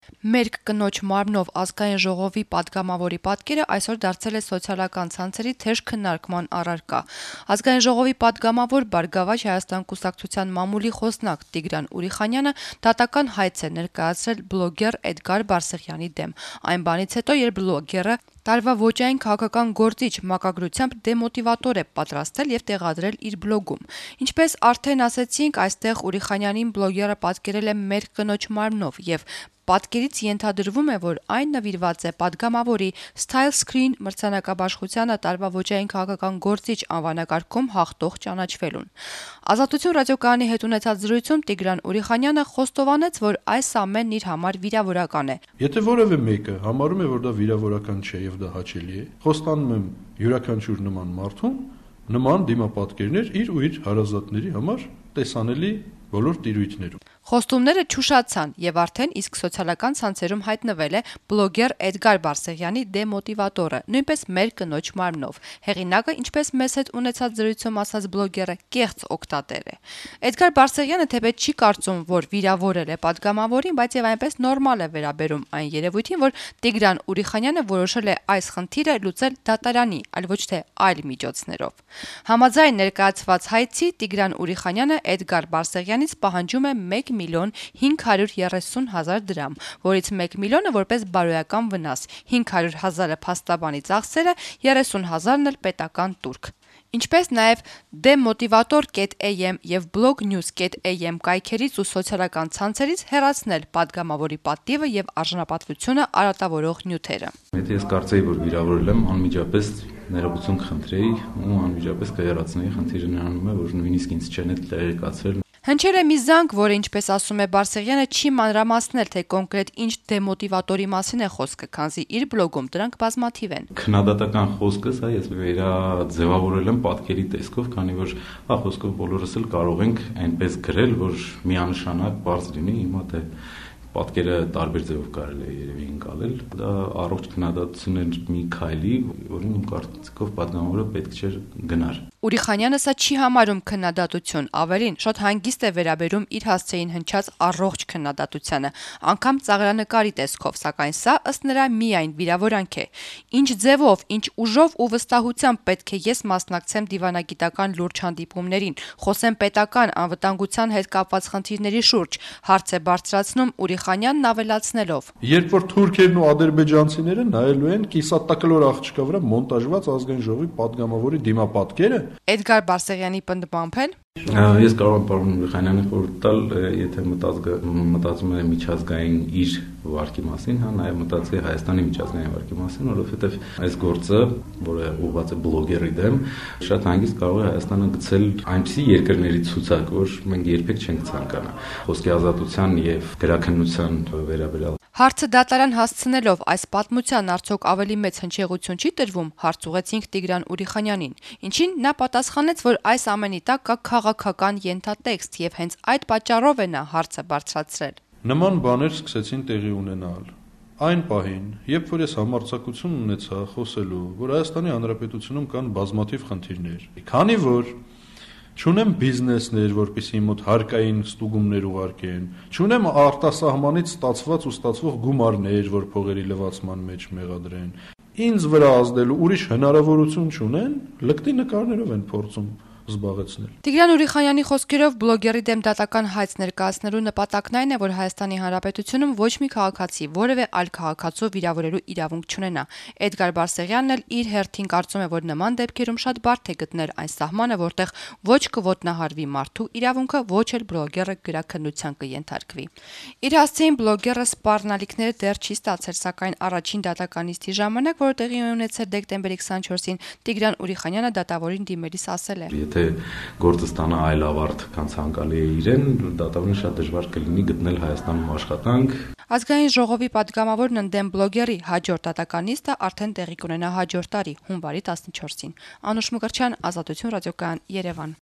Մերկ կնոջ մարմնով ազգային ժողովի պատգամավորի պատկերը այսօր դարձել է սոցիալական ցանցերի թեժ քննարկման առարկա։ Ազգային ժողովի պատգամավոր Բարգավաճ Հայաստան կուսակցության մամուլի խոսնակ Տիգրան Ուրիխանյանը դատական հայց է ներկայացրել բլոգեր Էդգար Բարսեղյանի դեմ։ Այն բանից հետո, երբ բլոգերը տարվա ոճային քաղաքական գործիչ մակագրությամբ դեմոտիվատոր է պատրաստել եւ տեղադրել իր բլոգում։ Ինչպես արդեն ասացինք, այստեղ Ուրիխանյանին բլոգերը պատկերել է մերկ կնոջ մարմնով եւ պատկերից ենթադրվում է, որ այն նվիրված է պատգամավորի Style Screen մրցանակաբաշխությանը տարվա ոճային քաղաքական գործիչ անվանակարգում հաղթող ճանաչվելուն։ Ազատություն ռադիոկայանի հետ ունեցած զրույցում Տիգրան Ուրիխանյանը խոստովանեց, որ այս ամենն իր համար վիրավորական է։ Եթե որևէ մեկը համարում է, որ դա վիրավորական չէ եւ դա հաճելի է, խոստանում եմ յուրաքանչյուր նման մարդուն նման դիմապատկերներ իր ու իր հարազատների համար տեսանելի բոլոր տիրույթներում։ Խոստումները չուշացան եւ արդեն իսկ սոցիալական ցանցերում հայտնվել է բլոգեր Էդգար Բարսեղյանի դեմոտիվատորը, նույնպես մեր կնոջ մարմնով։ Հեղինակը, ինչպես մեզ հետ ունեցած զրույցում ասաց բլոգերը, կեղծ օգտատեր է։ Էդգար Բարսեղյանը թեպետ չի կարծում, որ վիրավորել է պատգամավորին, բայց եւ այնպես նորմալ է վերաբերում այն երևույթին, որ Տիգրան Ուրիխանյանը որոշել է այս խնդիրը լուծել դատարանի, այլ ոչ թե այլ միջոցներով։ Համաձայն ներկայացված հայցի Տիգրան Ուրիխանյանը Էդգար Բարսեղյանից պահանջում է 1 միլիոն 530,000 դրամ, որից 1 միլիոնը որպես բարոյական վնաս, 500,000-ը փաստաբանի ծախսերը, 30,000-ն էլ պետական տուրք։ Ինչպես նաև demotivator.am եւ blognews.am կայքերից ու սոցիալական ցանցերից հեռացնել պատգամավորի պատիվը եւ արժանապատվությունը արատավորող նյութերը։ Եթե ես կարծեի, որ վիրավորել եմ, անմիջապես ներողություն կխնդրեի ու անմիջապես կհեռացնեի, խնդիրը նրանում է, որ նույնիսկ ինձ չեն էլ տեղեկացրել։ Հնչել է մի զանգ, որը, ինչպես ասում է Բարսեղյանը, չի մանրամասնել, թե կոնկրետ ինչ դեմոտիվատորի մասին է խոսքը, քանզի իր բլոգում դրանք բազմաթիվ են։ Քննադատական խոսքը, սա ես վերաձևավորել եմ պատկերի տեսքով, քանի որ խոսքով բոլորս էլ կարող ենք այնպես գրել, որ միանշանակ բարձ լինի, հիմա թե պատկերը տարբեր ձևով կարելի է երևի ընկալել։ Դա առողջ քննադատություն էր մի քայլի, որին իմ կարծիքով պատգամավորը պետք չէր գնար։ Ուրիխանյանը սա չի համարում քննադատություն, ավելին, շատ հանգիստ է վերաբերում իր հասցեին հնչած առողջ քննադատությանը, անգամ ծաղրանկարի տեսքով, սակայն սա ըստ նրա միայն վիրավորանք է։ Ինչ ձևով, ինչ ուժով ու վստահությամբ պետք է ես մասնակցեմ դիվանագիտական լուրջ հանդիպումներին, խոսեմ պետական անվտանգության հետ կապված խնդիրների շուրջ, հարց է բարձրացնում Ուրիխանյանն ավելացնելով. Երբ որ թուրքերն ու ադրբեջանցիները նայելու են կիսատակլոր աղջկա վրա մոնտաժված ազգային ժողովի պատգամավորի դիմապատկերը, Էդգար Բարսեղյանի պնդմամբ էլ Ես կարող եմ պարոն Ուրիխանյանին խորհուրդ տալ, եթե մտածում է միջազգային իր վարկի մասին, նաև մտածի Հայաստանի միջազգային վարկի մասին, որովհետև այս գործը, որը ուղղված է բլոգերի դեմ, շատ հանգիստ կարող է Հայաստանը գցել այնպիսի երկրների ցուցակ, որ մենք երբեք չենք ցանկանա։ Խոսքի ազատության եւ գրաքննության վերաբերյալ Հարցը դատարան հասցնելով այս պատմության արդյոք ավելի մեծ հնչեղություն չի տրվում, հարց ուղեցինք Տիգրան Ուրիխանյանին, ինչին նա պատասխանեց, որ այս ամենի տակ կա քաղաքական ենթատեքստ եւ հենց այդ պատճառով է նա հարցը բարձրացրել։ Նման բաներ սկսեցին տեղի ունենալ։ Այն պահին, երբ որ ես համարձակություն ունեցա խոսելու, որ Հայաստանի Հանրապետությունում կան բազմաթիվ խնդիրներ, քանի որ չունեմ բիզնեսներ, որպեսզի մոտ հարկային ստուգումներ ուղարկեն, չունեմ արտասահմանից ստացված ու ստացվող գումարներ, որ փողերի լվացման մեջ մեղադրեն։ Ինձ վրա ազդելու ուրիշ հնարավորություն չունեն, լկտի նկարներով են փորձում զբաղեցնել։ Տիգրան Ուրիխանյանի խոսքերով բլոգերի դեմ դատական հայց ներկայացնելու նպատակն այն է, որ Հայաստանի Հանրապետությունում ոչ մի քաղաքացի որևէ այլ քաղաքացու վիրավորելու իրավունք չունենա։ Էդգար Բարսեղյանն էլ իր հերթին կարծում է, որ նման դեպքերում շատ բարդ է գտնել այն սահմանը, որտեղ ոչ կոտնահարվի մարդու իրավունքը, ոչ էլ բլոգերը գրաքննության կենթարկվի։ Իր հասցեին բլոգերը սպառնալիքներ դեռ չի ստացել, սակայն առաջին դատական նիստի ժամանակ, որը տեղի ունեցել դեկտեմբերի 24-ին, Տիգրան Ուրիխանյանը դատավորին դիմելիս ասել է. Եթե գործը ստանա այլ ավարտ, քան ցանկալի է իրեն, դատավորին շատ դժվար կլինի գտնել Հայաստանում աշխատանք։ Ազգային ժողովի պատգամավորն ընդդեմ բլոգերի հաջորդ դատական նիստը արդեն տեղի կունենա հաջորդ տարի, հունվարի 14-ին։ Անուշ Մկրտչյան, Ազատություն ռադիոկայան, Երևան։